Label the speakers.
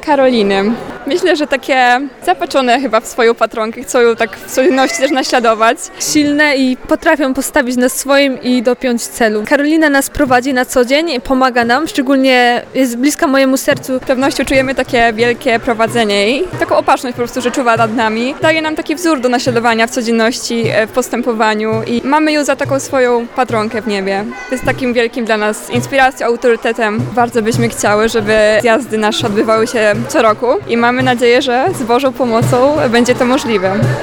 Speaker 1: Karoliny. Myślę, że takie zapatrzone chyba w swoją patronkę, chcą ją tak w codzienności też naśladować.
Speaker 2: Silne i potrafią postawić na swoim i dopiąć celu. Karolina nas prowadzi na co dzień, pomaga nam, szczególnie jest bliska mojemu sercu.
Speaker 1: Z pewnością czujemy takie wielkie prowadzenie jej, taką opatrzność po prostu, że czuwa nad nami. Daje nam taki wzór do naśladowania w codzienności, w postępowaniu i mamy ją za taką swoją patronkę w niebie. Jest takim wielkim dla nas inspiracją, autorytetem. Bardzo byśmy chciały, żeby zjazdy nasze odbywały się co roku i mamy nadzieję, że z Bożą pomocą będzie to możliwe.